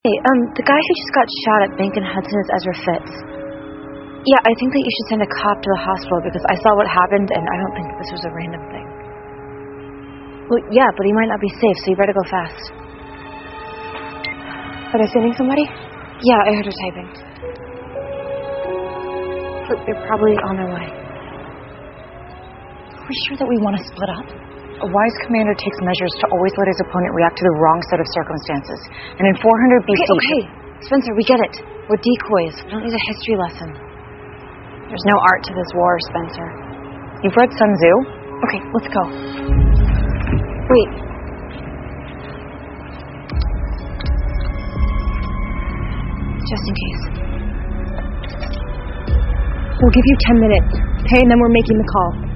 Hey, the guy who just got shot at Bank and Hudson is Ezra Fitz. Yeah, I think that you should send a cop to the hospital because I saw what happened and I don't think this was a random thing. Well, yeah, but he might not be safe, so you better go fast. Are they sending somebody? Yeah, I heard her typing. They're probably on their way. Are we sure that we want to split up? A wise commander takes measures to always let his opponent react to the wrong set of circumstances. And in 400 BC... Okay. Spencer, we get it. We're decoys. We don't need a history lesson. There's no art to this war, Spencer. You've read Sun Tzu? Okay, let's go. Wait. Just in case. We'll give you 10 minutes. Hey, and then we're making the call.